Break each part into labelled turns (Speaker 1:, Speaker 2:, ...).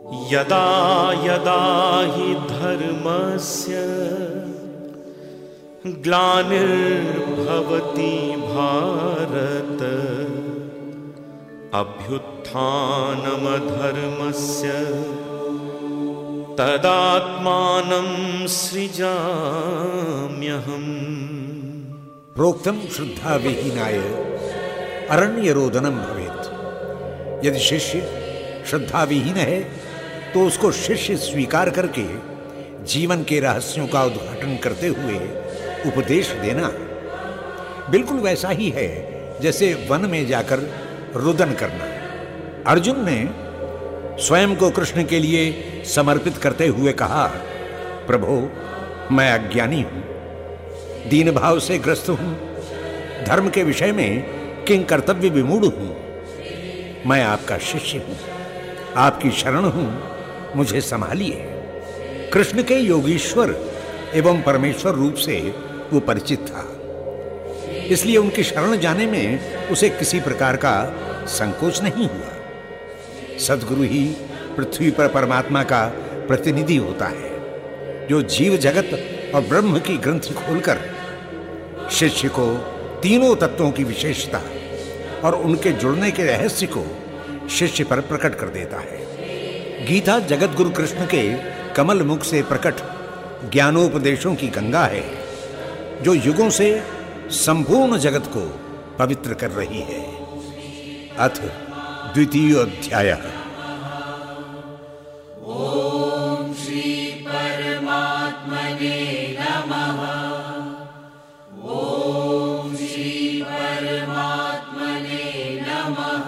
Speaker 1: यदा यदा हि धर्मस्य ग्लानिर्भवति भारत अभ्युत्थानमधर्मस्य तदात्मानं सृजाम्यहम्।
Speaker 2: प्रोक्तम श्रद्धा विहीनाय अरण्यरोदनम भवेत्। यदि शिष्य श्रद्धा विहीन है तो उसको शिष्य स्वीकार करके जीवन के रहस्यों का उद्घाटन करते हुए उपदेश देना बिल्कुल वैसा ही है जैसे वन में जाकर रुदन करना। अर्जुन ने स्वयं को कृष्ण के लिए समर्पित करते हुए कहा, प्रभु मैं अज्ञानी हूं, दीन भाव से ग्रस्त हूं, धर्म के विषय में किंग कर्तव्य विमूढ़ हूं। मैं आपका शिष्य हूं, आपकी शरण हूं, मुझे संभालिए। कृष्ण के योगीश्वर एवं परमेश्वर रूप से वो परिचित था, इसलिए उनकी शरण जाने में उसे किसी प्रकार का संकोच नहीं हुआ। सद्गुरु ही पृथ्वी पर परमात्मा का प्रतिनिधि होता है, जो जीव जगत और ब्रह्म की ग्रंथि खोलकर शिष्य को तीनों तत्वों की विशेषता और उनके जुड़ने के रहस्य को शिष्य पर प्रकट कर देता है। गीता जगत गुरु कृष्ण के कमल मुख से प्रकट ज्ञानोपदेशों की गंगा है, जो युगों से संपूर्ण जगत को पवित्र कर रही है। अथ द्वितीय अध्याय।
Speaker 3: ओम श्री परमात्मने नमः। ओम श्री परमात्मने नमः।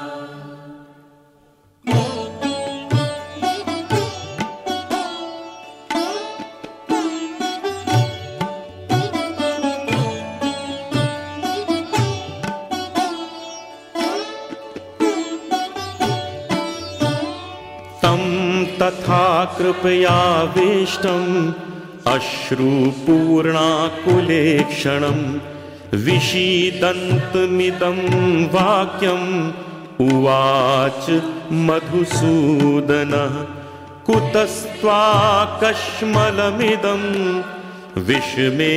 Speaker 1: तथा कृपयावेष्टम् अश्रुपूर्णाकुलेक्षणम् विषीदन्तमिदं वाक्यम् उवाच मधुसूदनः। कुतस्त्वाकश्मलमिदं विषमे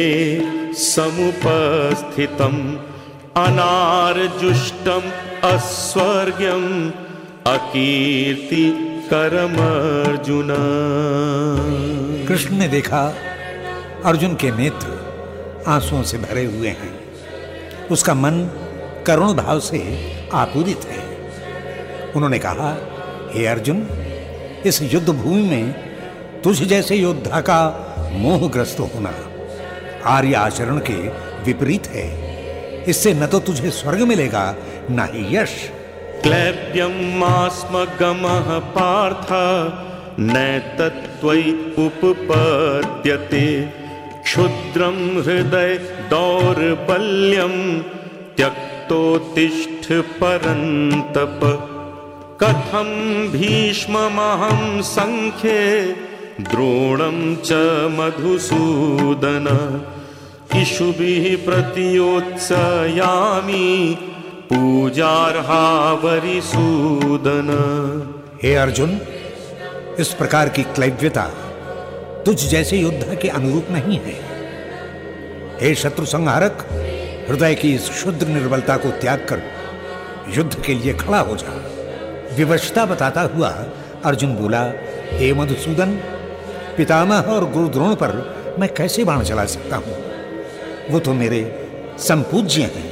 Speaker 1: समुपस्थितम् अनार्जुष्टम् अस्वर्ग्यम् अकीर्ति करम अर्जुन।
Speaker 2: कृष्ण ने देखा अर्जुन के नेत्र आंसुओं से भरे हुए हैं, उसका मन करुण भाव से आपूरित है। उन्होंने कहा, हे अर्जुन, इस युद्ध भूमि में तुझ जैसे योद्धा का मोहग्रस्त होना आर्य आचरण के विपरीत है। इससे न तो तुझे स्वर्ग मिलेगा न ही यश।
Speaker 1: क्लैब्यमास्मगमः पार्थ नैतत्त्वयि उपपद्यते। क्षुद्रं हृदय दौर्बल्यं त्यक्तोत्तिष्ठ परन्तप। कथं भीष्ममहं संख्ये द्रोणं च मधुसूदन। इषुभिः प्रतियोत्सयामि पूजार्हा वरिसूदन।
Speaker 2: हे अर्जुन, इस प्रकार की क्लैव्यता तुझ जैसे योद्धा के अनुरूप नहीं है। हे शत्रु संहारक, हृदय की इस क्षुद्र निर्बलता को त्याग कर युद्ध के लिए खड़ा हो जा। विवशता बताता हुआ अर्जुन बोला, हे मधुसूदन, पितामह और गुरु द्रोण पर मैं कैसे बाण चला सकता हूं? वो तो मेरे संपूज्य हैं।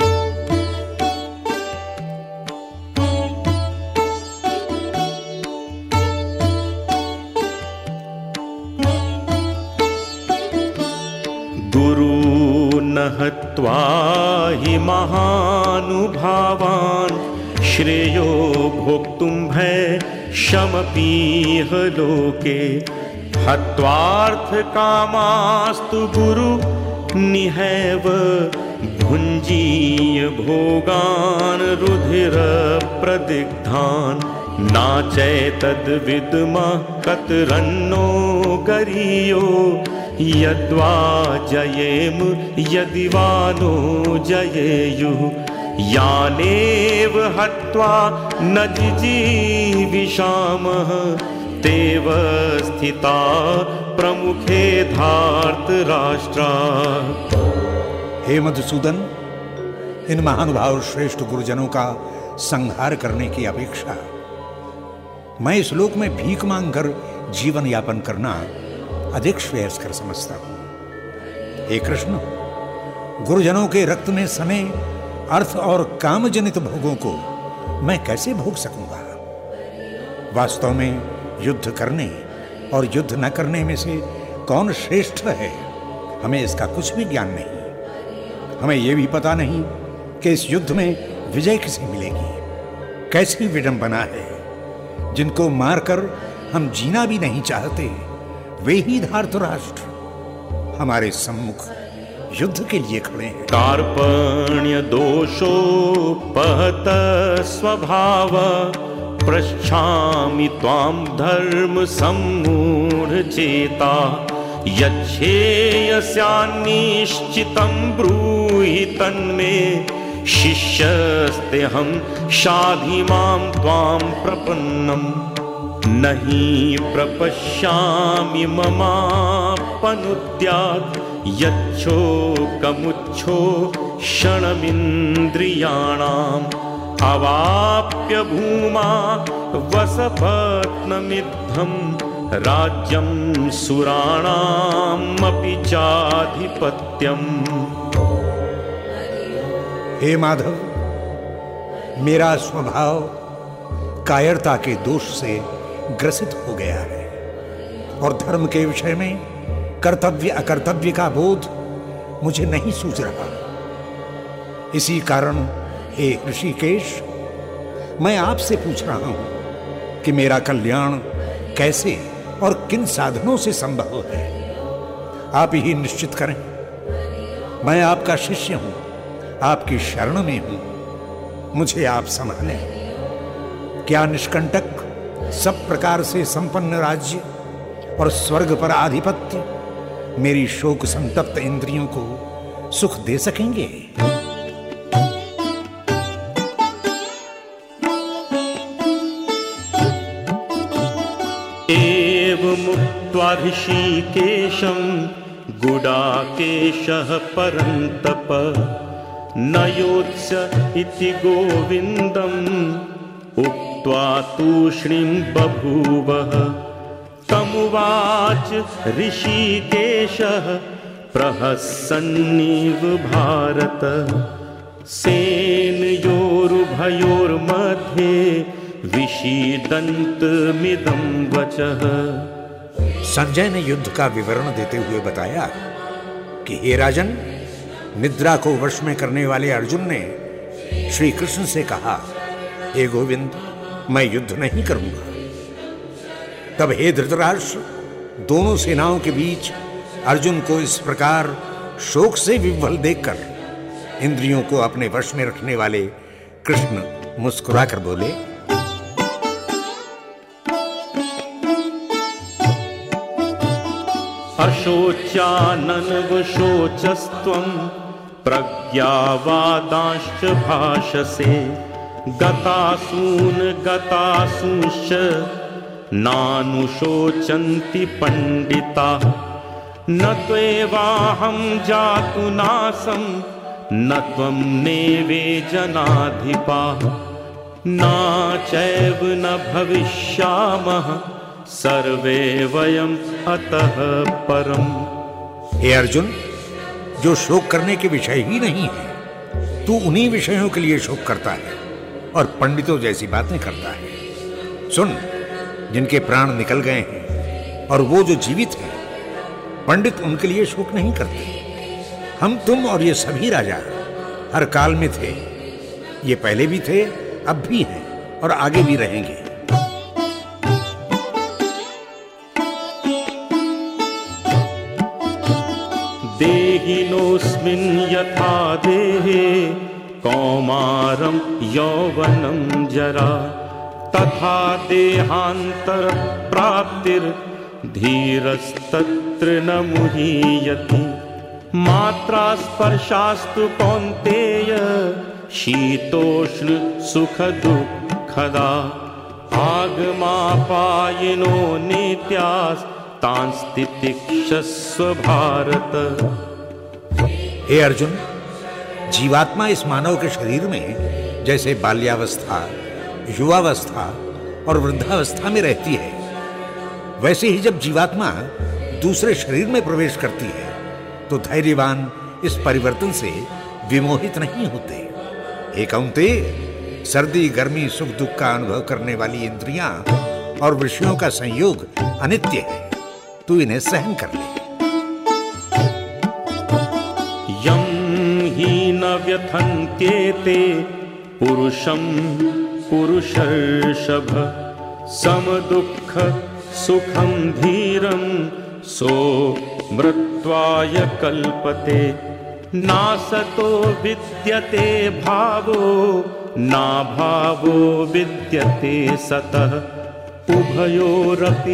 Speaker 1: हत्वा हि महानुभावान् श्रेयो भोक्तुं भैशमपीह लोके। हत्वार्थकामास्तु गुरु निहैव भुञ्जीय भोगान् रुधिरप्रदिग्धान्। नाचैतद्विद्मः कतरन्नो गरीयो यद्वा जयेम यदि वा नो जयेयुः। यानेव हत्वा न जिजीविषेम ईशामः तेव स्थिता प्रमुखे धार्तराष्ट्रा।
Speaker 2: हे मधुसूदन, इन महानुभाव श्रेष्ठ गुरुजनों का संहार करने की अपेक्षा मैं इस लोक में भीख मांगकर जीवन यापन करना अधिक श्रेयस्कर समझता हूं। हे कृष्ण, गुरुजनों के रक्त में सने अर्थ और काम जनित भोगों को मैं कैसे भोग सकूंगा? वास्तव में युद्ध करने और युद्ध न करने में से कौन श्रेष्ठ है, हमें इसका कुछ भी ज्ञान नहीं। हमें यह भी पता नहीं कि इस युद्ध में विजय किसे मिलेगी। कैसी विडंबना है, जिनको मारकर हम जीना भी नहीं चाहते, वे ही धार्तराष्ट्र हमारे सम्मुख युद्ध के लिए खड़े हैं।
Speaker 1: कार्पण्य दोषोपहत स्वभाव पृच्छामि त्वां धर्म सम्मूढ़ चेता। यच्छेयस्यान्निश्चितं ब्रूहि तन्मे शिष्यस्तेऽहं शाधि मां त्वां प्रपन्नम्। नहि प्रपश्यामि ममापनुद्यात् यच्छोकमुच्छोषणमिन्द्रियाणाम्। अवाप्य भूमा वसपत्नमिद्धं राज्यं सुराणामपि चाधिपत्यम्।
Speaker 2: हे माधव, मेरा स्वभाव कायरता के दोष से ग्रसित हो गया है और धर्म के विषय में कर्तव्य अकर्तव्य का बोध मुझे नहीं सूझ रहा। इसी कारण हे ऋषिकेश, मैं आपसे पूछ रहा हूं कि मेरा कल्याण कैसे और किन साधनों से संभव है। आप ही निश्चित करें। मैं आपका शिष्य हूं, आपकी शरण में हूं, मुझे आप संभालें। क्या निष्कंटक सब प्रकार से संपन्न राज्य और स्वर्ग पर आधिपत्य मेरी शोक संतप्त इंद्रियों को सुख दे सकेंगे?
Speaker 1: एवमुक्त्वा ऋषिकेशं गुडाकेशः परन्तप न योत्स्य इति गोविन्दम् उक्त्वा तूष्णीं बभूवः। तमुवाच ऋषिकेशः प्रहसन्निव भारत। सेनयोरुभयोर्मध्ये विषीदन्तमिदं वचः।
Speaker 2: संजय ने युद्ध का विवरण देते हुए बताया कि हे राजन, निद्रा को वश में करने वाले अर्जुन ने श्री कृष्ण से कहा, हे गोविंद, मैं युद्ध नहीं करूंगा। तब हे धृतराष्ट्र, दोनों सेनाओं के बीच अर्जुन को इस प्रकार शोक से विह्वल देखकर इंद्रियों को अपने वश में रखने वाले कृष्ण मुस्कुराकर बोले,
Speaker 1: अशोच्यानन्वशोचस्त्वं प्रज्ञावादांश्च भाषसे। गतासूंश्च नानुशोचन्ति पंडिताः। न त्वेवाहं जातु नासं न त्वं नेवे जनाधिपाः। न चैव न भविष्यामः सर्वे वयम् अतः परम्।
Speaker 2: हे अर्जुन, जो शोक करने के विषय ही नहीं है, तू उन्हीं विषयों के लिए शोक करता है और पंडितों जैसी बातें करता है। सुन, जिनके प्राण निकल गए हैं और वो जो जीवित हैं, पंडित उनके लिए शोक नहीं करते। हम, तुम और ये सभी राजा हर काल में थे। ये पहले भी थे, अब भी हैं और आगे भी रहेंगे।
Speaker 1: देहिनोऽस्मिन् यथा देहे कौमारं यौवनं जरा। तथा देहान्तर प्राप्तिर्धीरस्तत्र न मुह्यति। मात्रा स्पर्शास्तु कौन्तेय शीतोष्ण सुख दुःखदा। आगमापायिनो नित्यास्तांस्तितिक्षस्व भारत।
Speaker 2: हे अर्जुन, जीवात्मा इस मानव के शरीर में जैसे बाल्यावस्था, युवावस्था और वृद्धावस्था में रहती है, वैसे ही जब जीवात्मा दूसरे शरीर में प्रवेश करती है तो धैर्यवान इस परिवर्तन से विमोहित नहीं होते। हे कौन्तेय, सर्दी, गर्मी, सुख दुख का अनुभव करने वाली इंद्रियां और विषयों का संयोग अनित्य है, तू इन्हें सहन कर ले।
Speaker 1: यं हि न व्यथन्त्येते पुरुषं पुरुषर्षभ, समदुःख सुखं धीरं सो मृत्वाय कल्पते। नासतो विद्यते भावो ना भावो विद्यते सतः, उभयोरपि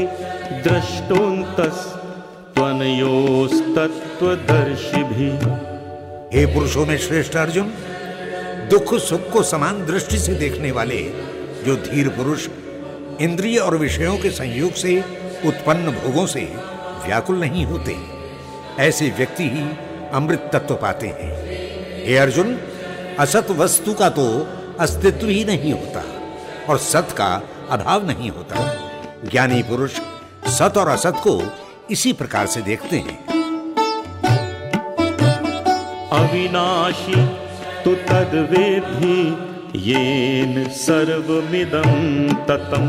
Speaker 1: द्रष्टुन्तस्त्वनयोस्तत्त्वदर्शिभिः।
Speaker 2: हे पुरुषों में श्रेष्ठ अर्जुन, दुख सुख को समान दृष्टि से देखने वाले जो धीर पुरुष इंद्रिय और विषयों के संयोग से उत्पन्न भोगों से व्याकुल नहीं होते, ऐसे व्यक्ति ही अमृत तत्व पाते हैं। हे अर्जुन, असत वस्तु का तो अस्तित्व ही नहीं होता और सत का अभाव नहीं होता। ज्ञानी पुरुष सत और असत को इसी प्रकार से देखते हैं।
Speaker 1: अविनाशी तु तद्वेद्धि येन सर्वमिदं ततं,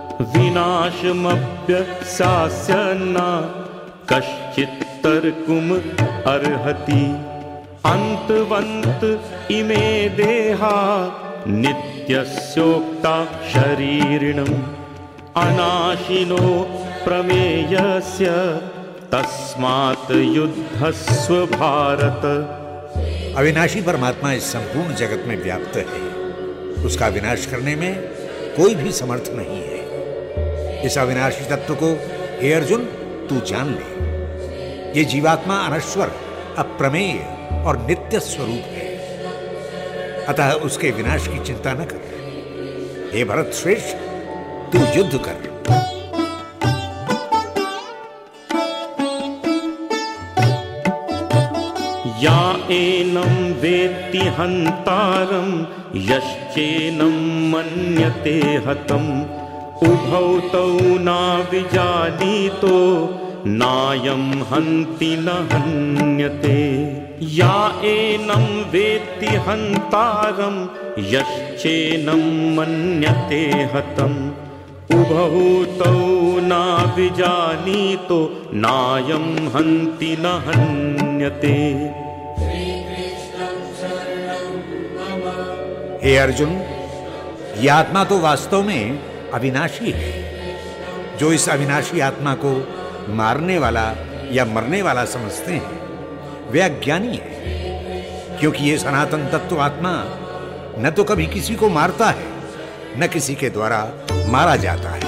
Speaker 1: विनाशमप्यशास्य न कश्चित् तर्तुम् अर्हति। अन्तवन्त इमे देहा नित्यस्योक्ता शरीरिणम्, अनाशिनो प्रमेयस्य तस्मात् युद्धस्व भारत।
Speaker 2: अविनाशी परमात्मा इस संपूर्ण जगत में व्याप्त है, उसका विनाश करने में कोई भी समर्थ नहीं है। इस अविनाशी तत्व को हे अर्जुन तू जान ले। ये जीवात्मा अनश्वर, अप्रमेय और नित्य स्वरूप है, अतः उसके विनाश की चिंता न कर। हे भरत श्रेष्ठ, तू युद्ध कर।
Speaker 1: या एनं वेत्ति हन्तारं यश्चेनं मन्यते हतम्, उभौ तौ नाविजानीतो नायं हन्ति न हन्यते। या एनं वेत्ति हन्तारं यश्चेनं मन्यते हतम्, उभौ तौ नाविजानीतो नायं हन्ति न हन्यते।
Speaker 2: हे अर्जुन, यह आत्मा तो वास्तव में अविनाशी है। जो इस अविनाशी आत्मा को मारने वाला या मरने वाला समझते हैं वे अज्ञानी है, क्योंकि ये सनातन तत्व आत्मा न तो कभी किसी को मारता है न किसी के द्वारा मारा जाता है।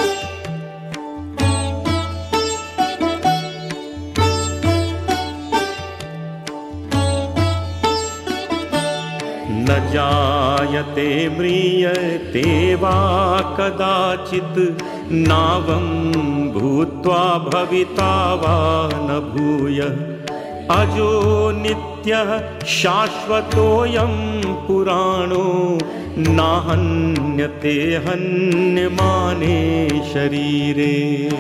Speaker 1: न जायते म्रियते वा कदाचित्, नावं भूत्वा भविता वा न भूयः। अजो नित्यः शाश्वतोऽयं पुराणो, नाहन्यते हन्यमाने शरीरे।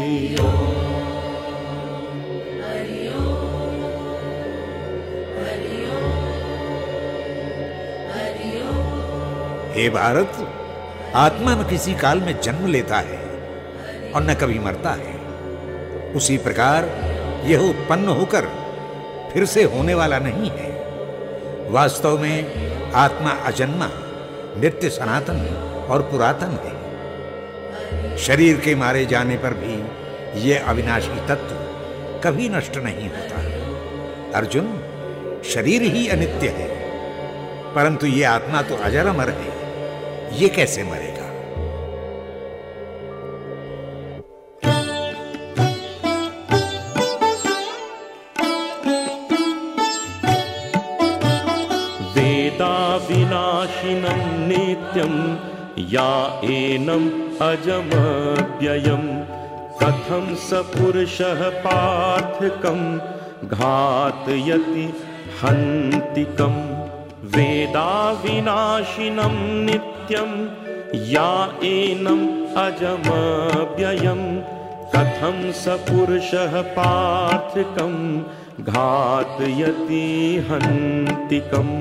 Speaker 2: हे भारत, आत्मा न किसी काल में जन्म लेता है और न कभी मरता है। उसी प्रकार यह उत्पन्न होकर फिर से होने वाला नहीं है। वास्तव में आत्मा अजन्मा, नित्य, सनातन और पुरातन है। शरीर के मारे जाने पर भी यह अविनाशी तत्व कभी नष्ट नहीं होता। अर्जुन, शरीर ही अनित्य है, परंतु यह आत्मा तो अजर अमर है, ये कैसे मरेगा?
Speaker 1: वेदा विनाशिनं नित्यं या एनम् अजमव्ययम् कथं स पुरुषः पार्थकं घातयति हन्तिकम् वेदाविनाशिनं नित्यं या एनम् अजमव्ययम् कथं स पुरुषः पार्थकं घातयति हन्तिकम्।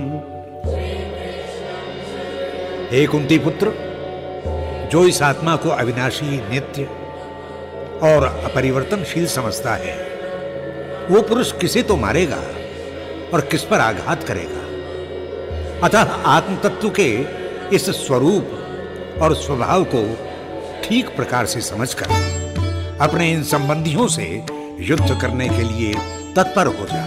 Speaker 2: हे कुंती पुत्र, जो इस आत्मा को अविनाशी, नित्य और अपरिवर्तनशील समझता है, वो पुरुष किसे तो मारेगा और किस पर आघात करेगा। अतः आत्म तत्व के इस स्वरूप और स्वभाव को ठीक प्रकार से समझकर अपने इन संबंधियों से युद्ध करने के लिए तत्पर हो जा।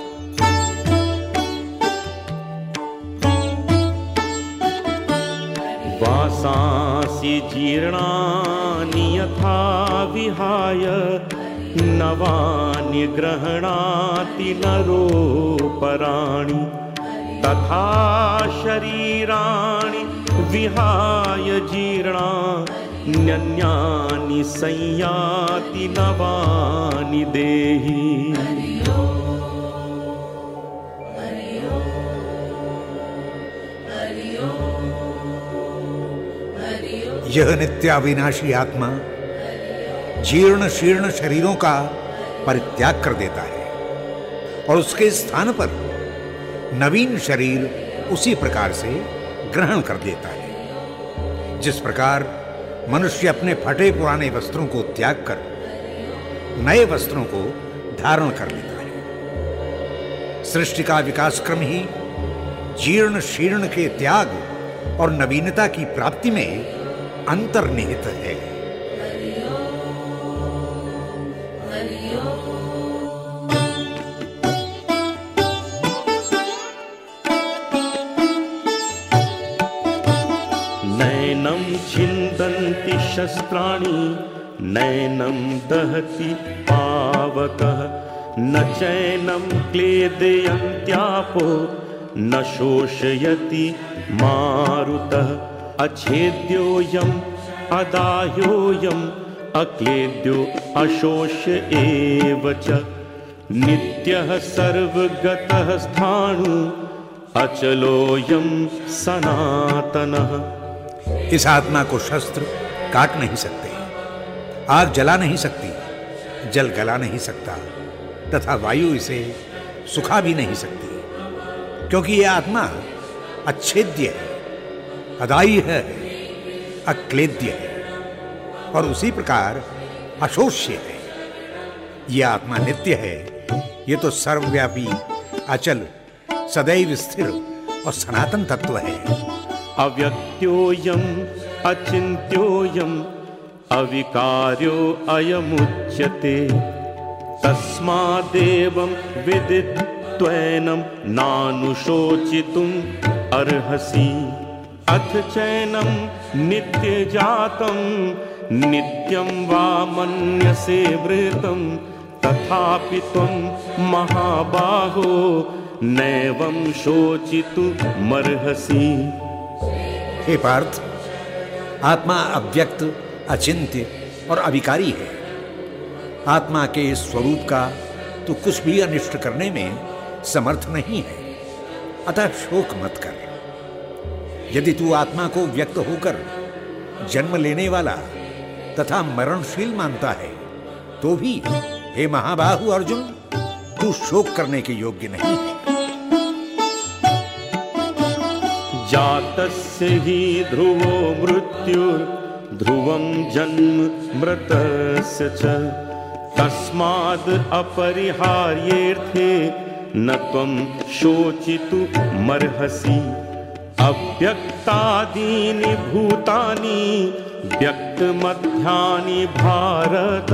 Speaker 1: वासांसि जीर्णानि यथा विहाय नवानि गृह्णाति नरोपराणि तथा शरीराणि विहाय जीर्णान्यन्यानि संयाति नवानि देहि।
Speaker 2: यह नित्य अविनाशी आत्मा जीर्ण शीर्ण शरीरों का परित्याग कर देता है और उसके स्थान पर नवीन शरीर उसी प्रकार से ग्रहण कर देता है, जिस प्रकार मनुष्य अपने फटे पुराने वस्त्रों को त्याग कर नए वस्त्रों को धारण कर लेता है। सृष्टि का विकास क्रम ही जीर्ण शीर्ण के त्याग और नवीनता की प्राप्ति में अंतर्निहित है।
Speaker 1: नैनं छिन्दन्ति शस्त्राणि नैनं दहति पावकः न चैनं क्लेदयन्त्यापो न शोषयति मारुतः अच्छेद्योऽयम् अदाह्योऽयम् अक्लेद्यो अशोष्य एव च नित्यः सर्वगतः स्थाणु अचलोऽयं सनातनः।
Speaker 2: इस आत्मा को शस्त्र काट नहीं सकते, आग जला नहीं सकती, जल गला नहीं सकता तथा वायु इसे सुखा भी नहीं सकती, क्योंकि यह आत्मा अच्छेद्य है, अदायी है, अक्लेद्य है और उसी प्रकार अशोष्य है। यह आत्मा नित्य है, यह तो सर्वव्यापी, अचल, सदैव स्थिर और सनातन तत्व है।
Speaker 1: अव्यक्त्योऽयम् अचिन्त्योऽयम् अविकार्यो अयमुच्यते तस्मादेवं विदित्वैनं नानुशोचितुम् अर्हसि। अथ चैनं नित्यजातं नित्यं वा मन्यसे मृतं तथापि त्वं महाबाहो नैवं शोचितुमर्हसि।
Speaker 2: हे पार्थ, आत्मा अव्यक्त, अचिंत्य और अविकारी है। आत्मा के इस स्वरूप का तो कुछ भी अनिष्ट करने में समर्थ नहीं है, अतः शोक मत कर। यदि तू आत्मा को व्यक्त होकर जन्म लेने वाला तथा मरणशील मानता है तो भी हे महाबाहु अर्जुन, तू शोक करने के योग्य नहीं है।
Speaker 1: जातस्य हि ध्रुवो मृत्युर्ध्रुवं जन्म मृतस्य च तस्माद् अपरिहार्येऽर्थे न त्वं शोचितुमर्हसि। अव्यक्तादीनि भूतानि व्यक्तमध्यानि भारत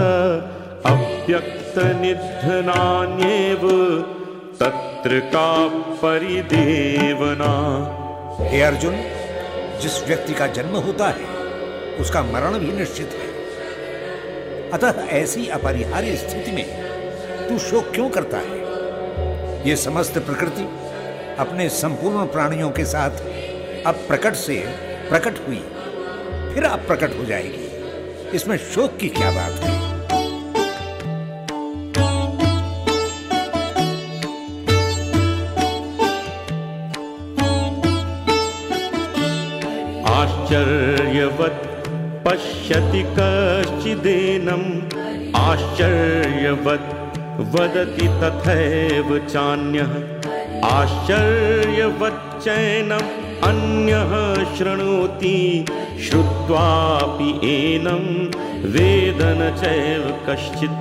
Speaker 1: अव्यक्तनिधनान्येव तत्र का परिदेवना।
Speaker 2: हे अर्जुन, जिस व्यक्ति का जन्म होता है उसका मरण भी निश्चित है, अतः ऐसी अपरिहार्य स्थिति में तू शोक क्यों करता है? ये समस्त प्रकृति अपने संपूर्ण प्राणियों के साथ अब प्रकट से प्रकट हुई, फिर अब प्रकट हो जाएगी। इसमें शोक की क्या बात है?
Speaker 1: आश्चर्यवत् पश्यति कश्चिदेनम् आश्चर्यवत् वदति तथैव चान्यः आश्चर्यवच्चैनम् अन्यः शृणोति श्रुत्वापि एनं वेद न चैव कश्चित्।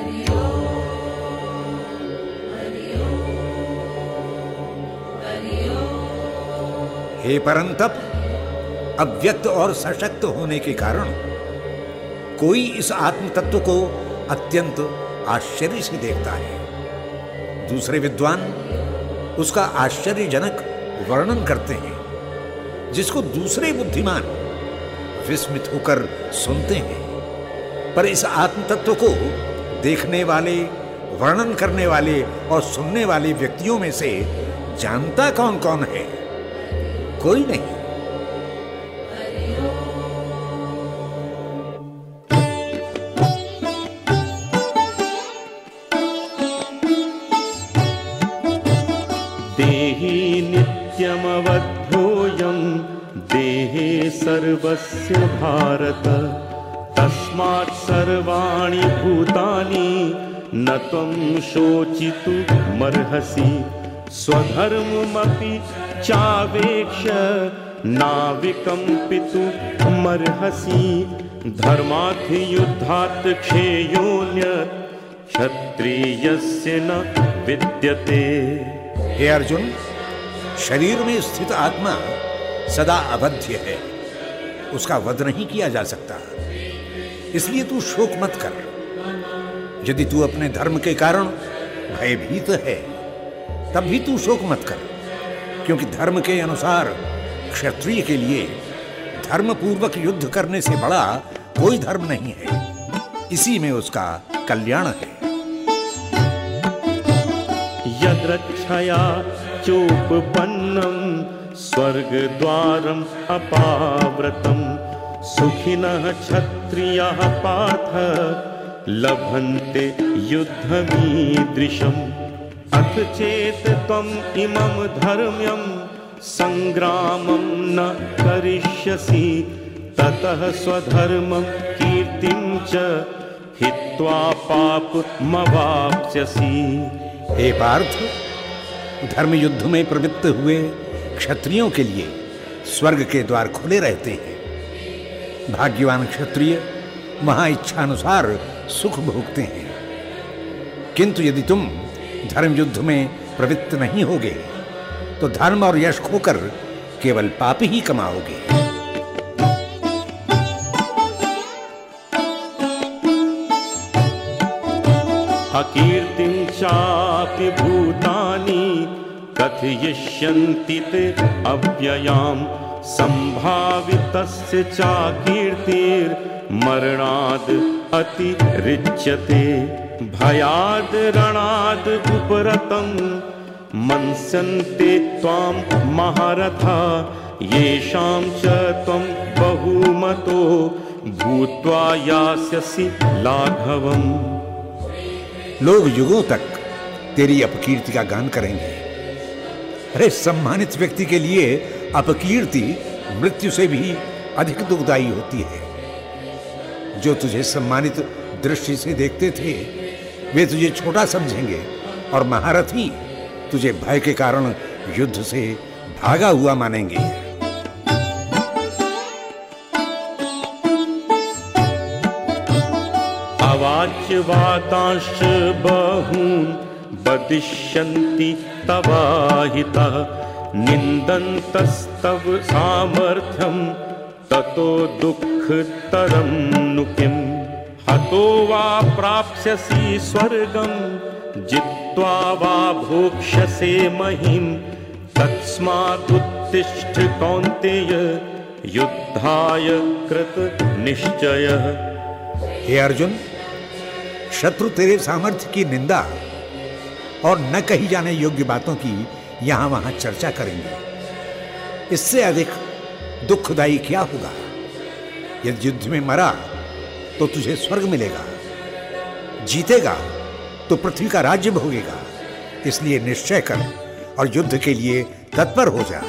Speaker 2: हे परंतप, अव्यक्त और सशक्त होने के कारण कोई इस आत्म तत्व को अत्यंत आश्चर्य से देखता है। दूसरे विद्वान उसका आश्चर्यजनक वर्णन करते हैं, जिसको दूसरे बुद्धिमान विस्मित होकर सुनते हैं। पर इस आत्म तत्व को देखने वाले, वर्णन करने वाले और सुनने वाले व्यक्तियों में से जानता कौन कौन है? कोई नहीं।
Speaker 1: देहि नित्यमवध्योऽयं देहे सर्वस्य भारत तस्मात् सर्वाणि भूतानि न त्वं शोचितुमर्हसि स्वधर्ममपि चावेक्ष्य नाविकम्पितुमर्हसि धर्माद्धियुद्धात् क्षेयोऽन्यत् क्षत्रियस्य न विद्यते।
Speaker 2: हे अर्जुन, शरीर में स्थित आत्मा सदा अवध्य है, उसका वध नहीं किया जा सकता। इसलिए तू शोक मत कर। यदि तू अपने धर्म के कारण भयभीत है, तब भी तू शोक मत कर, क्योंकि धर्म के अनुसार क्षत्रिय के लिए धर्म पूर्वक युद्ध करने से बड़ा कोई धर्म नहीं है। इसी में उसका कल्याण है।
Speaker 1: यद्रक्षया चोपपन्नं स्वर्गद्वारम् अपावृतं सुखिनः क्षत्रियाः पार्थ लभन्ते युद्धमीदृशम् अथ चेत् त्वम् इमं धर्म्यं संग्रामं न करिष्यसि ततः स्वधर्मं कीर्तिं च हित्वा पापमवाप्स्यसि।
Speaker 2: हे पार्थ, धर्म युद्ध में प्रवृत्त हुए क्षत्रियों के लिए स्वर्ग के द्वार खुले रहते हैं। भाग्यवान क्षत्रिय वहां इच्छानुसार सुख भोगते हैं। किंतु यदि तुम धर्म युद्ध में प्रवृत्त नहीं होगे तो धर्म और यश खोकर केवल पाप ही कमाओगे।
Speaker 1: अकीर्तिं चापि भूतानि कथयिष्यन्ति ते अव्ययाम् संभावितस्य चाकीर्तिर्मरणाद् अतिरिच्यते भयाद् रणाद् उपरतं मंस्यन्ते त्वां महारथा येषां च त्वं बहुमतो भूत्वा यास्यसि लाघवम्।
Speaker 2: लोग युगों तक तेरी अपकीर्ति का गान करेंगे। अरे, सम्मानित व्यक्ति के लिए अपकीर्ति मृत्यु से भी अधिक दुखदायी होती है। जो तुझे सम्मानित दृष्टि से देखते थे वे तुझे छोटा समझेंगे और महारथी तुझे भय के कारण युद्ध से भागा हुआ मानेंगे।
Speaker 1: अवाच्य वातांश्च बहून् वदिष्यन्ति तवाहितः निन्दन्तस्तव सामर्थ्यं ततो दुःखतरं नु किम् हतो वा प्राप्स्यसि स्वर्गं जित्वा वा भोक्ष्यसे महीम् तस्मादुत्तिष्ठ कौन्तेय युद्धाय कृत निश्चयः।
Speaker 2: हे अर्जुन, शत्रु तेरे सामर्थ्य की निंदा और न कही जाने योग्य बातों की यहां वहां चर्चा करेंगे। इससे अधिक दुखदायी क्या होगा? यदि युद्ध में मरा तो तुझे स्वर्ग मिलेगा, जीतेगा तो पृथ्वी का राज्य भोगेगा। इसलिए निश्चय कर और युद्ध के लिए तत्पर हो जा।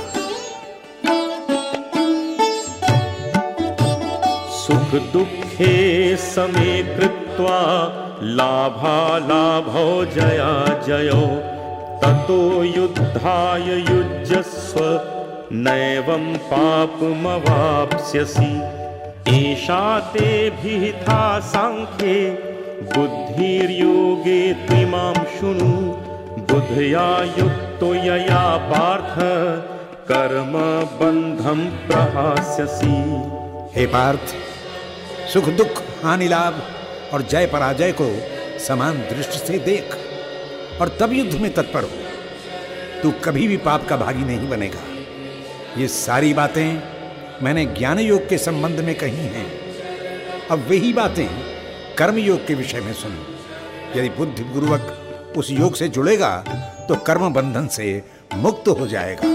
Speaker 1: सुख दुखे समे कृत्वा लाभालाभौ जया जयो ततो युद्धाय युज्यस्व नैवं पापमवाप्स्यसि। एषा ते विहिता सांख्ये बुद्धिर्योगे त्विमां शृणु। बुद्ध्या युक्तो यया पार्थ कर्म बंधं प्रहास्यसि।
Speaker 2: हे पार्थ, सुख दुख हानि लाभ और जय पराजय को समान दृष्टि से देख और तब युद्ध में तत्पर हो। तू कभी भी पाप का भागी नहीं बनेगा। ये सारी बातें मैंने ज्ञान योग के संबंध में कही हैं। अब वही बातें कर्म योग के विषय में सुन। यदि बुद्धिपूर्वक उस योग से जुड़ेगा तो कर्म बंधन से मुक्त हो जाएगा।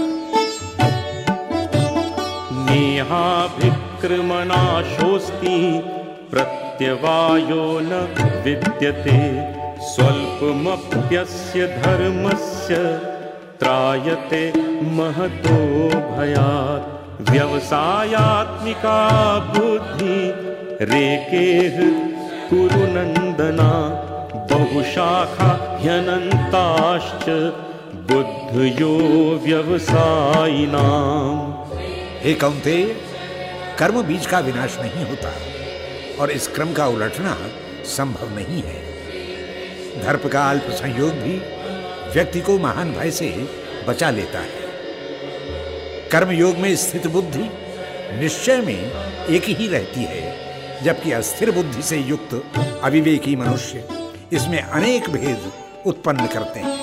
Speaker 1: नेहाभिक्रमनाशोऽस्ति प्रत्यवायो न विद्यते। स्वल्पमप्यस्य धर्मस्य त्रायते महतो भयात्। व्यवसायात्मिका बुद्धि रेकेः कुरु नन्दना। बहुशाखा ह्यनन्ताश्च बुद्धयो व्यवसायिनाम्।
Speaker 2: हे कौन्तेय, कर्म बीज का विनाश नहीं होता और इस क्रम का उलटना संभव नहीं है। दर्प का अल्प संयोग भी व्यक्ति को महान भय से बचा लेता है। कर्म योग में स्थित बुद्धि निश्चय में एक ही रहती है, जबकि अस्थिर बुद्धि से युक्त अविवेकी मनुष्य इसमें अनेक भेद उत्पन्न करते हैं।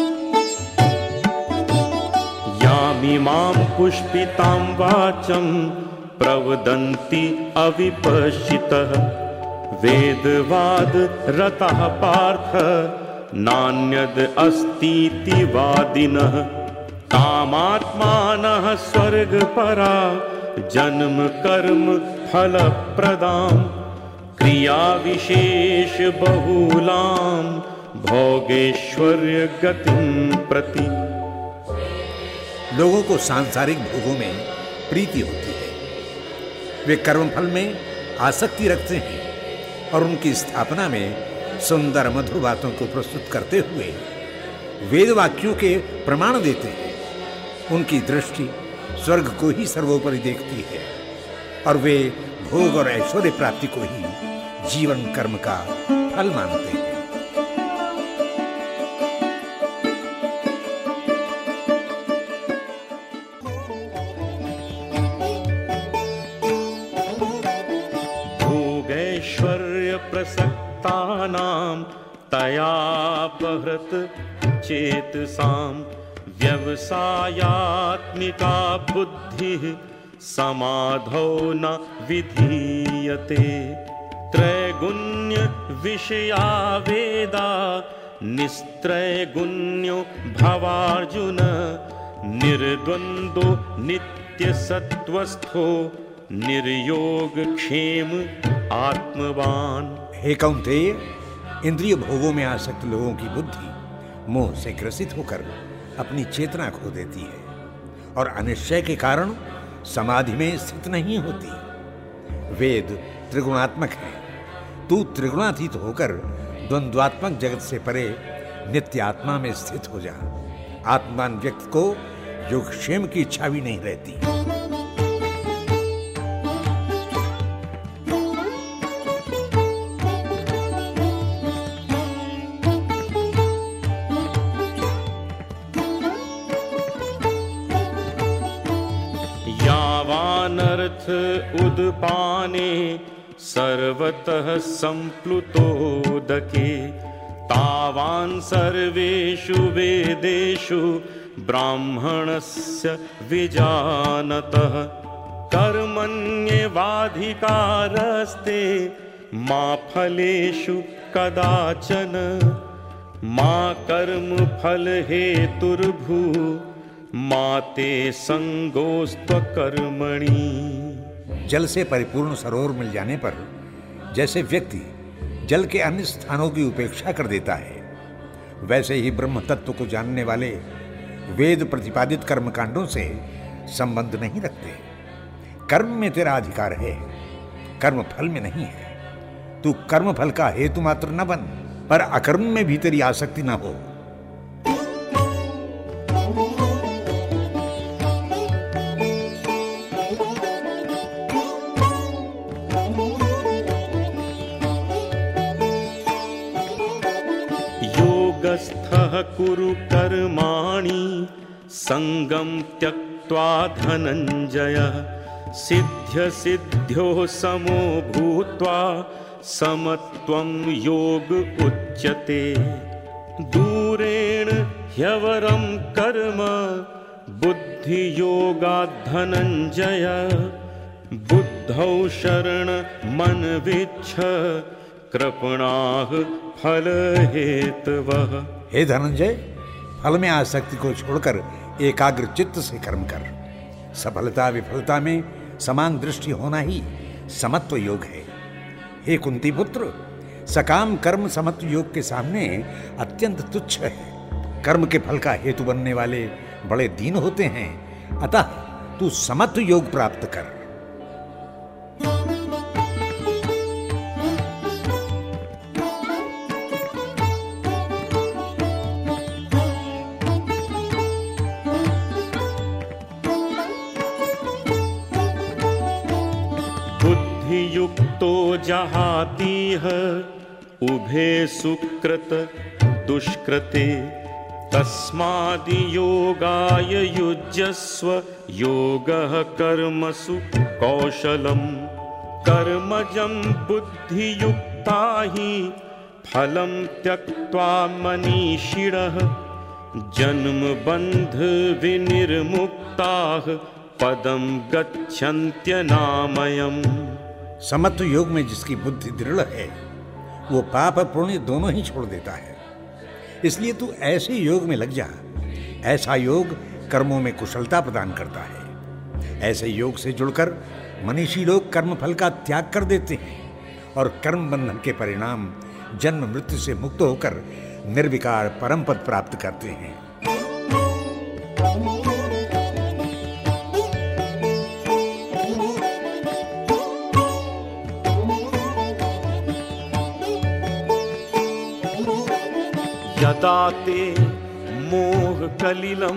Speaker 1: यामिमां पुष्पितां वाचं प्रवदन्ति अविपश्चितः। वेदवाद रतः पार्थ नान्यद् अस्तीति वादिनः। कामात्मानः स्वर्गपरा जन्म कर्म फलप्रदां। क्रिया विशेष बहुलां भोगेश्वर्य गतिं प्रति।
Speaker 2: लोगों को सांसारिक भोगों में प्रीति होती है। वे कर्मफल में आसक्ति रखते हैं और उनकी स्थापना में सुंदर मधुर बातों को प्रस्तुत करते हुए वेद वाक्यों के प्रमाण देते हैं। उनकी दृष्टि स्वर्ग को ही सर्वोपरि देखती है और वे भोग और ऐश्वर्य प्राप्ति को ही जीवन कर्म का फल मानते हैं।
Speaker 1: भोगैश्वर्य प्रसक्तानां तयापहृत चेतसां। व्यवसायात्मिका बुद्धिः समाधौ न विधीयते। त्रैगुण्य विषया वेदा निस्त्रैगुण्यो भवार्जुन। निर्द्वन्द्वो नित्यसत्वस्थो निर्योग क्षेम आत्मवान।
Speaker 2: हे कौन्तेय, इंद्रिय भोगों में आसक्त लोगों की बुद्धि मोह से ग्रसित होकर अपनी चेतना खो देती है और अनिश्चय के कारण समाधि में स्थित नहीं होती। वेद त्रिगुणात्मक है। तू त्रिगुणातीत होकर द्वंद्वात्मक जगत से परे नित्य आत्मा में स्थित हो जा। आत्मान व्यक्ति को योगक्षेम की इच्छा भी नहीं रहती।
Speaker 1: यावानर्थ उदपाने सर्वतः संप्लुतोदके। तावान् सर्वेषु वेदेषु ब्राह्मणस्य विजानतः। कर्मण्येवाधिकारस्ते मा फलेषु कदाचन। मा कर्म फल हेतुर्भू मा ते संगोस्त्वकर्मणि।
Speaker 2: जल से परिपूर्ण सरोवर मिल जाने पर जैसे व्यक्ति जल के अन्य स्थानों की उपेक्षा कर देता है, वैसे ही ब्रह्म तत्व को जानने वाले वेद प्रतिपादित कर्मकांडों से संबंध नहीं रखते। कर्म में तेरा अधिकार है, कर्म फल में नहीं है। तू कर्म फल का हेतु मात्र न बन, पर अकर्म में भी तेरी आसक्ति न हो।
Speaker 1: योगस्थः कुरु कर्माणि संगम त्यक्त्वा धनंजय सिद्ध्य सिद्ध्यो समो भूत्वा समत्वं योग उच्यते। दूरेण ह्यवरं कर्म बुद्धि योगात् धनंजय बुद्धौ शरण मन विच्छ कृपणाः फल हेतवः।
Speaker 2: हे धनंजय, फल में आसक्ति को छोड़कर एकाग्र चित्त से कर्म कर। सफलता विफलता में समान दृष्टि होना ही समत्व योग है। हे कुंती पुत्र, सकाम कर्म समत्व योग के सामने अत्यंत तुच्छ है। कर्म के फल का हेतु बनने वाले बड़े दीन होते हैं, अतः तू समत्व योग प्राप्त कर।
Speaker 1: युक्तो जहातीह उभे सुकृत दुष्कृते तस्मादि योगाय युज्यस्व योगः कर्मसु कौशलम्। कर्मजं बुद्धियुक्ता हि फलं त्यक्त्वा मनीषिणः जन्म बंध विनिर्मुक्ताः पदम गच्छन्त्यनामयम्।
Speaker 2: समत्व योग में जिसकी बुद्धि दृढ़ है, वो पाप और पुण्य दोनों ही छोड़ देता है। इसलिए तू ऐसे योग में लग जा। ऐसा योग कर्मों में कुशलता प्रदान करता है। ऐसे योग से जुड़कर मनीषी लोग कर्म फल का त्याग कर देते हैं और कर्म बंधन के परिणाम जन्म मृत्यु से मुक्त होकर निर्विकार परम पद प्राप्त करते हैं।
Speaker 1: यदा ते मोह कलिलं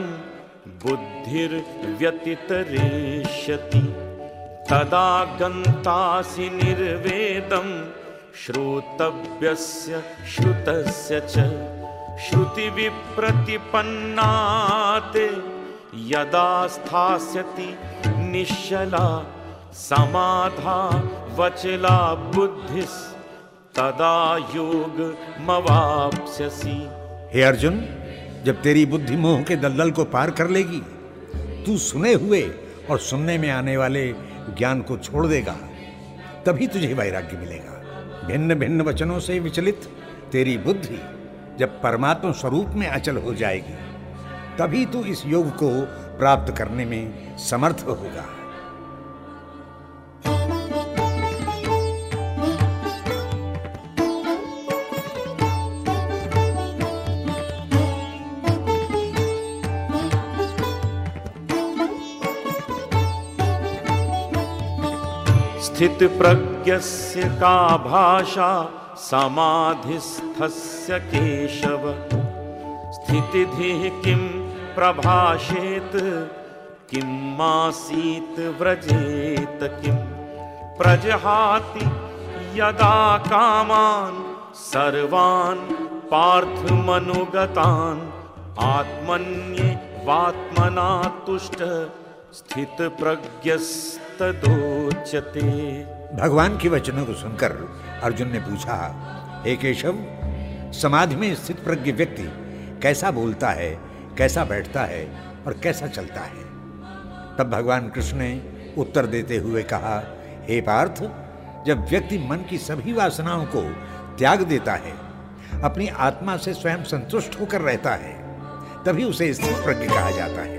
Speaker 1: बुद्धिर्व्यतितरेष्यति तदा गन्तासि निर्वेदं श्रोतव्यस्य श्रुतस्य च। श्रुति विप्रतिपन्ना ते यदा स्थास्यति निश्चला समाधा वचला बुद्धिस् तदा योग मवाप्स्यसि।
Speaker 2: हे अर्जुन, जब तेरी बुद्धि मोह के दलदल को पार कर लेगी, तू सुने हुए और सुनने में आने वाले ज्ञान को छोड़ देगा, तभी तुझे वैराग्य मिलेगा। भिन्न भिन्न वचनों से विचलित तेरी बुद्धि जब परमात्मा स्वरूप में अचल हो जाएगी, तभी तू इस योग को प्राप्त करने में समर्थ होगा।
Speaker 1: स्थित प्रज्ञस्य का भाषा समाधिस्थस्य केशव। स्थितिधिः किं प्रभाषेत किं मासीत व्रजेत किं। प्रजहाति यदा कामान् सर्वान् पार्थमनुगतान् आत्मन्येवात्मना तुष्ट स्थित प्रज्ञस्तदोच्यते।
Speaker 2: भगवान के वचनों को सुनकर अर्जुन ने पूछा, हे केशव, समाधि में स्थित प्रज्ञ व्यक्ति कैसा बोलता है, कैसा बैठता है और कैसा चलता है? तब भगवान कृष्ण ने उत्तर देते हुए कहा, हे पार्थ, जब व्यक्ति मन की सभी वासनाओं को त्याग देता है, अपनी आत्मा से स्वयं संतुष्ट होकर रहता है, तभी उसे स्थित प्रज्ञ कहा जाता है।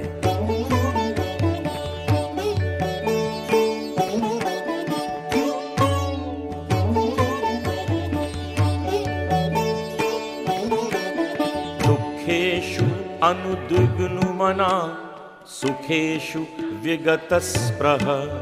Speaker 1: अनुद्विग्नुमना सुखेषु विगतस्पृह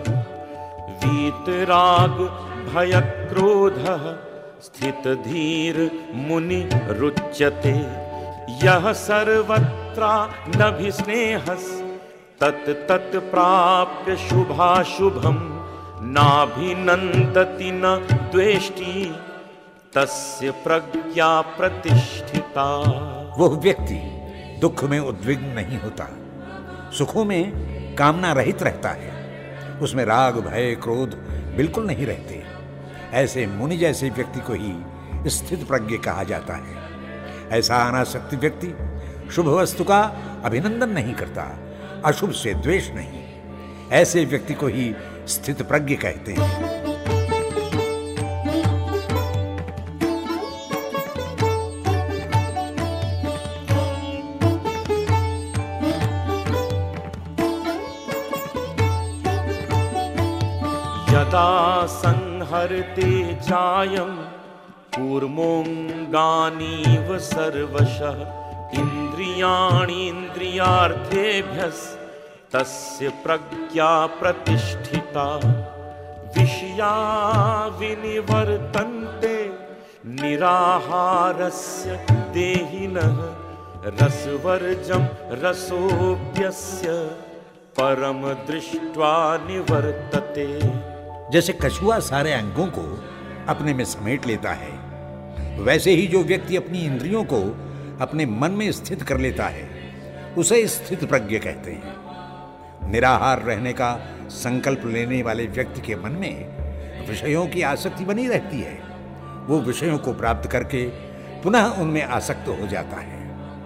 Speaker 1: वीतराग भयक्रोधः स्थितधीर मुनि रुच्यते यः सर्वत्रानभिस्नेहस् तत् तत् प्राप्य शुभाशुभम् नाभिनन्दति न द्वेष्टि तस्य प्रज्ञा प्रतिष्ठिता।
Speaker 2: वो व्यक्ति दुख में उद्विग्न नहीं होता, सुखों में कामना रहित रहता है, उसमें राग भय क्रोध बिल्कुल नहीं रहते। ऐसे मुनि जैसे व्यक्ति को ही स्थित प्रज्ञ कहा जाता है। ऐसा अनासक्त व्यक्ति शुभ वस्तु का अभिनंदन नहीं करता, अशुभ से द्वेष नहीं। ऐसे व्यक्ति को ही स्थित प्रज्ञ कहते हैं।
Speaker 1: यदा संहरते चायं कूर्मोऽङ्गानीव सर्वशः इन्द्रियाणीन्द्रियार्थेभ्यस्तस्य प्रज्ञा प्रतिष्ठिता विषया विनिवर्तन्ते निराहारस्य देहिनः रसवर्जं रसोऽप्यस्य परम दृष्ट्वा निवर्तते।
Speaker 2: जैसे कछुआ सारे अंगों को अपने में समेट लेता है, वैसे ही जो व्यक्ति अपनी इंद्रियों को अपने मन में स्थित कर लेता है उसे स्थित प्रज्ञ कहते हैं। निराहार रहने का संकल्प लेने वाले व्यक्ति के मन में विषयों की आसक्ति बनी रहती है, वो विषयों को प्राप्त करके पुनः उनमें आसक्त हो जाता है।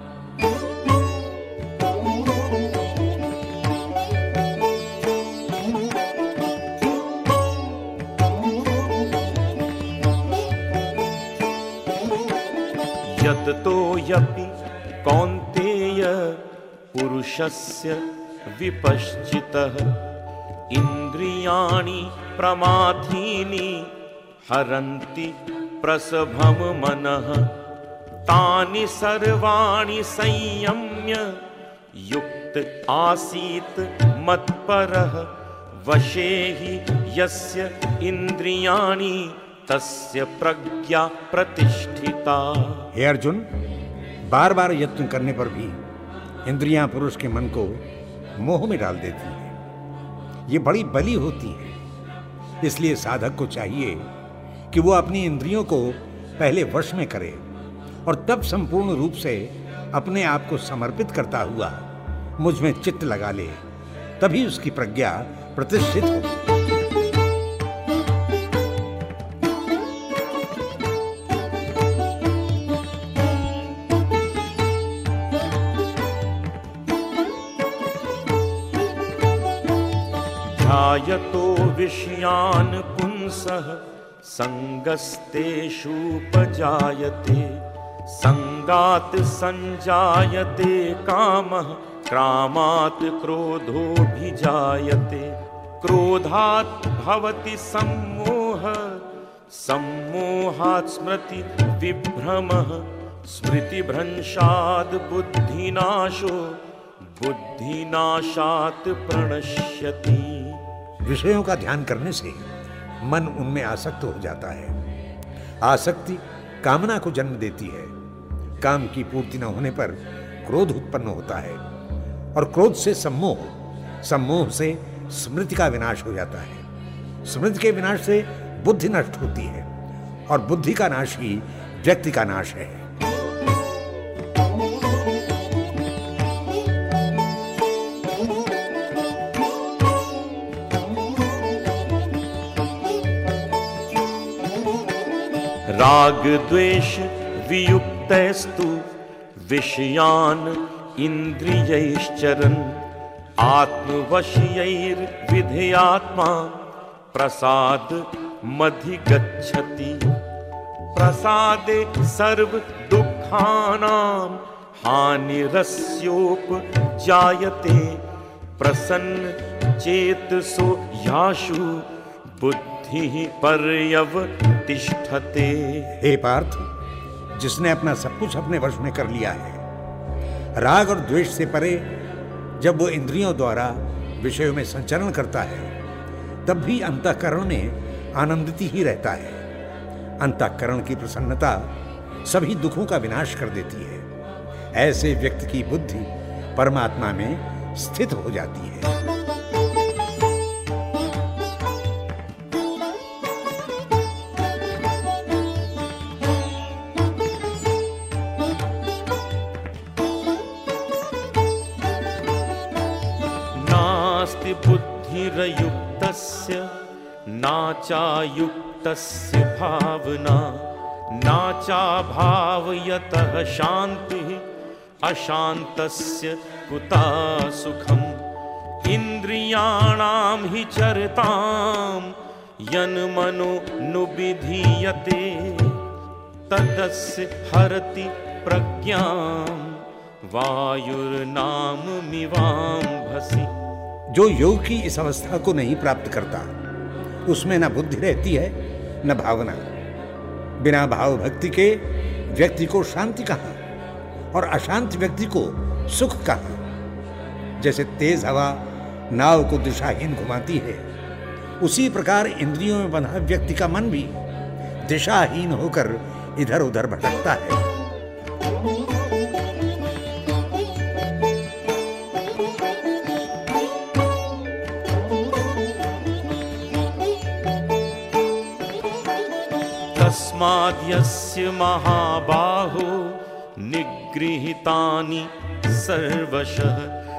Speaker 1: यततो यपि कौन्तेय पुरुषस्य विपश्चितः इन्द्रियाणि प्रमाथीनि हरन्ति प्रसभं मनः तानि सर्वाणि संयम्य युक्त आसीत् मत्परः वशे हि यस्य इन्द्रियाणि तस्य प्रज्ञा प्रतिष्ठिता।
Speaker 2: हे अर्जुन, बार बार यत्न करने पर भी इंद्रियां पुरुष के मन को मोह में डाल देती हैं। ये बड़ी बली होती है, इसलिए साधक को चाहिए कि वो अपनी इंद्रियों को पहले वश में करे और तब संपूर्ण रूप से अपने आप को समर्पित करता हुआ मुझ में चित्त लगा ले, तभी उसकी प्रज्ञा प्रतिष्ठित होगी।
Speaker 1: ध्यायतो विषयान् पुंसः संगस्तेषूपजायते संगात् संजायते कामः कामात् क्रोधोऽभिजायते क्रोधात् भवति सम्मोहः सम्मोहात् स्मृति विभ्रमः स्मृतिभ्रंशात् बुद्धिनाशो बुद्धिनाशात् प्रणश्यति।
Speaker 2: विषयों का ध्यान करने से मन उनमें आसक्त हो जाता है। आसक्ति कामना को जन्म देती है। काम की पूर्ति न होने पर क्रोध उत्पन्न होता है और क्रोध से सम्मोह, सम्मोह से स्मृति का विनाश हो जाता है। स्मृति के विनाश से बुद्धि नष्ट होती है और बुद्धि का नाश ही व्यक्ति का नाश है।
Speaker 1: राग द्वेष वियुक्तस्तु विषयान् इंद्रियैश्चरन् आत्मवशीयैर्विधेयात्मा प्रसाद मधिगच्छति प्रसादे सर्व दुःखानां हानिरस्योपजायते प्रसन्न चेतसो याशु बुद्धि पर्यवतिष्ठते।
Speaker 2: हे पार्थ, जिसने अपना सब कुछ अपने वश में कर लिया है राग और द्वेष से परे जब वो इंद्रियों द्वारा विषयों में संचरण करता है, तब भी अंतःकरण में आनंदित ही रहता है। अंतःकरण की प्रसन्नता सभी दुखों का विनाश कर देती है। ऐसे व्यक्ति की बुद्धि परमात्मा में स्थित हो जाती है।
Speaker 1: नास्ति बुद्धिरयुक्तस्य नाचायुक्तस्य भावना नाचा भावयतः शांतिः अशांतस्य कुता सुखम् इंद्रियाणां हि चरतां यन्मनो नुविधीयते तदस्य हरति प्रज्ञां वायुर्नाममिवाम्भसि।
Speaker 2: जो योग की इस अवस्था को नहीं प्राप्त करता, उसमें न बुद्धि रहती है न भावना। बिना भाव भक्ति के व्यक्ति को शांति कहाँ और अशांत व्यक्ति को सुख कहाँ। जैसे तेज हवा नाव को दिशाहीन घुमाती है, उसी प्रकार इंद्रियों में बंधा व्यक्ति का मन भी दिशाहीन होकर इधर उधर भटकता है।
Speaker 1: तस्माद्यस्य महाबाहो निगृहीतानि सर्वशः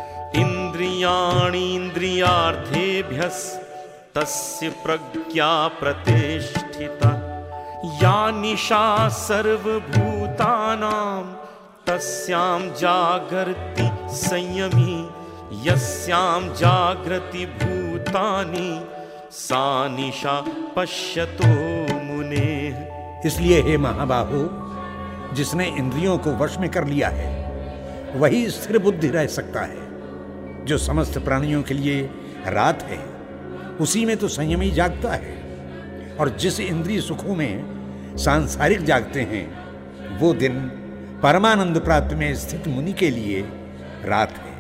Speaker 1: इंद्रियाणीन्द्रियार्थेभ्यस्तस्य प्रज्ञा प्रतिष्ठिता या निशा सर्वभूतानां तस्यां जागर्ति संयमी यस्यां जागृति भूतानि सा निशा पश्यतो मुनेः।
Speaker 2: इसलिए हे महाबाहो, जिसने इंद्रियों को वश में कर लिया है वही स्थिर बुद्धि रह सकता है। जो समस्त प्राणियों के लिए रात है, उसी में तो संयमी जागता है, और जिस इंद्रिय सुखों में सांसारिक जागते हैं, वो दिन परमानंद प्राप्ति में स्थित मुनि के लिए रात है।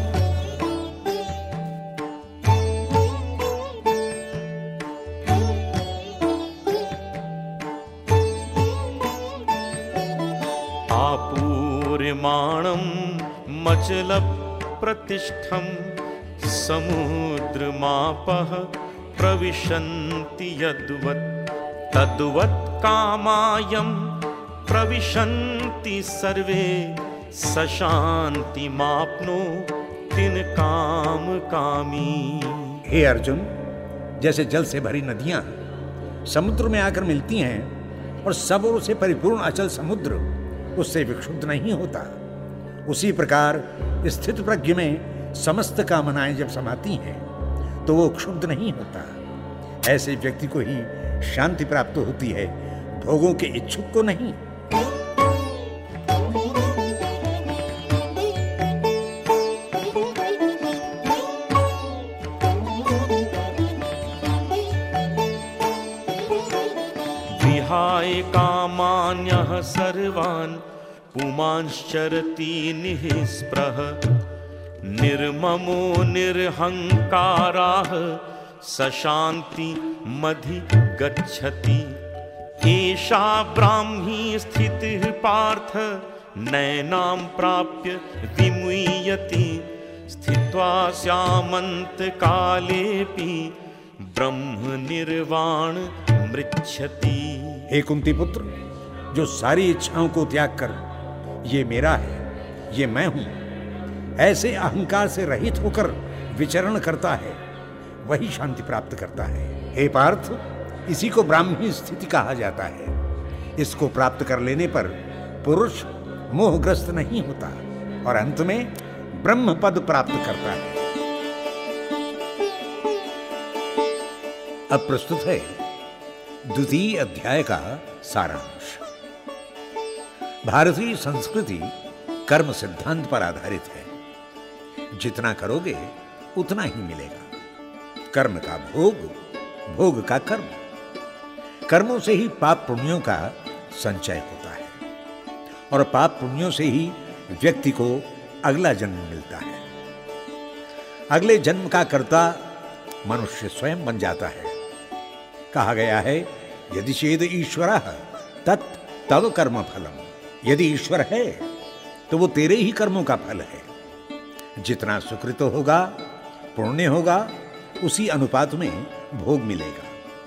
Speaker 1: आपूर्यमाणं मचल प्रतिष्ठं समुद्रमापः प्रविशन्ति यद्वत् तद्वत् कामायं प्रविशन्ति सर्वे सशान्तिमाप्नोति काम कामी।
Speaker 2: हे अर्जुन, जैसे जल से भरी नदियां समुद्र में आकर मिलती हैं और सब ओर से परिपूर्ण अचल समुद्र उससे विक्षुब्ध नहीं होता, उसी प्रकार स्थित प्रज्ञ में समस्त कामनाएं जब समाती हैं तो वो क्षुब्ध नहीं होता। ऐसे व्यक्ति को ही शांति प्राप्त होती है, भोगों के इच्छुक को नहीं।
Speaker 1: विहाय कामान्यः सर्वान् पुमांश्चरति निःस्पृहः निर्ममो निरहंकाराः सशान्ति मधि गच्छति। एषा ब्राह्मी स्थितिः पार्थ नैनां प्राप्य विमुह्यति स्थित्वा स्यामन्त कालेऽपि ब्रह्म निर्वाण मृच्छति।
Speaker 2: हे कुंती पुत्र, जो सारी इच्छाओं को त्याग कर ये मेरा है, ये मैं हूं, ऐसे अहंकार से रहित होकर विचरण करता है, वही शांति प्राप्त करता है। हे पार्थ, इसी को ब्राह्मी स्थिति कहा जाता है। इसको प्राप्त कर लेने पर पुरुष मोहग्रस्त नहीं होता और अंत में ब्रह्म पद प्राप्त करता है। अब प्रस्तुत है द्वितीय अध्याय का सारांश। भारतीय संस्कृति कर्म सिद्धांत पर आधारित है। जितना करोगे उतना ही मिलेगा। कर्म का भोग, भोग का कर्म। कर्मों से ही पाप पुण्यों का संचय होता है और पाप पुण्यों से ही व्यक्ति को अगला जन्म मिलता है। अगले जन्म का कर्ता मनुष्य स्वयं बन जाता है। कहा गया है, यदि चेद ईश्वरः तत् तव कर्म फलम। यदि ईश्वर है तो वो तेरे ही कर्मों का फल है। जितना सुकृत होगा, पुण्य होगा, उसी अनुपात में भोग मिलेगा।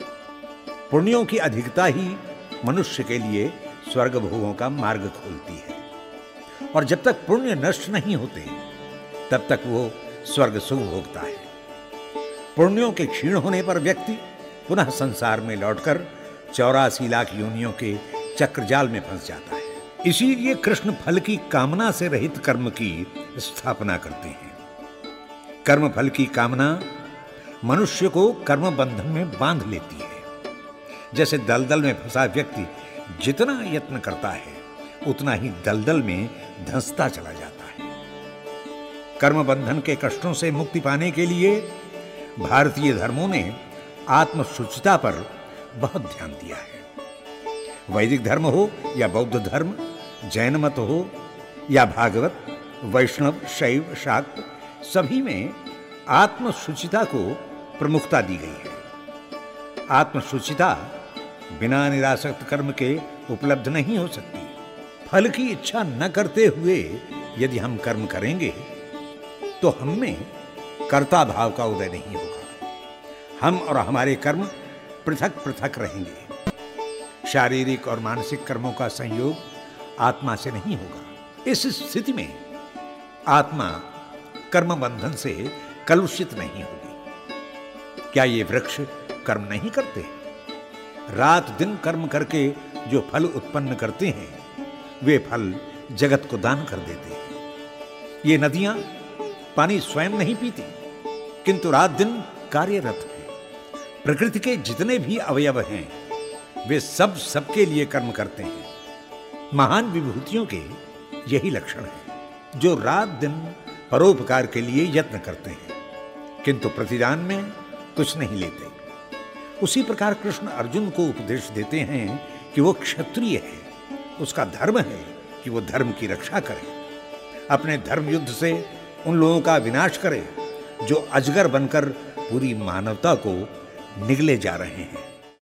Speaker 2: पुण्यों की अधिकता ही मनुष्य के लिए स्वर्ग भोगों का मार्ग खोलती है, और जब तक पुण्य नष्ट नहीं होते तब तक वो स्वर्ग सुख भोगता है। पुण्यों के क्षीण होने पर व्यक्ति पुनः संसार में लौटकर 84 लाख योनियों के चक्रजाल में फंस जाता है। इसीलिए कृष्ण फल की कामना से रहित कर्म की स्थापना करते हैं। कर्म फल की कामना मनुष्य को कर्म बंधन में बांध लेती है। जैसे दलदल में फंसा व्यक्ति जितना यत्न करता है उतना ही दलदल में धंसता चला जाता है। कर्म बंधन के कष्टों से मुक्ति पाने के लिए भारतीय धर्मों ने आत्मशुचिता पर बहुत ध्यान दिया है। वैदिक धर्म हो या बौद्ध धर्म, जैन मत हो या भागवत, वैष्णव, शैव, शाक्त, सभी में आत्मशुचिता को प्रमुखता दी गई है। आत्मशुचिता बिना निरासक्त कर्म के उपलब्ध नहीं हो सकती। फल की इच्छा न करते हुए यदि हम कर्म करेंगे तो हम में कर्ता भाव का उदय नहीं होगा। हम और हमारे कर्म पृथक पृथक रहेंगे। शारीरिक और मानसिक कर्मों का संयोग आत्मा से नहीं होगा। इस स्थिति में आत्मा कर्म बंधन से कलुषित नहीं होगी। क्या ये वृक्ष कर्म नहीं करते? रात दिन कर्म करके जो फल उत्पन्न करते हैं वे फल जगत को दान कर देते हैं। ये नदियां पानी स्वयं नहीं पीती, किंतु रात दिन कार्यरत है। प्रकृति के जितने भी अवयव हैं वे सब सबके लिए कर्म करते हैं। महान विभूतियों के यही लक्षण है, जो रात दिन परोपकार के लिए यत्न करते हैं किंतु प्रतिदान में कुछ नहीं लेते। उसी प्रकार कृष्ण अर्जुन को उपदेश देते हैं कि वो क्षत्रिय है, उसका धर्म है कि वो धर्म की रक्षा करे, अपने धर्म युद्ध से उन लोगों का विनाश करे जो अजगर बनकर पूरी मानवता को निगले जा रहे हैं।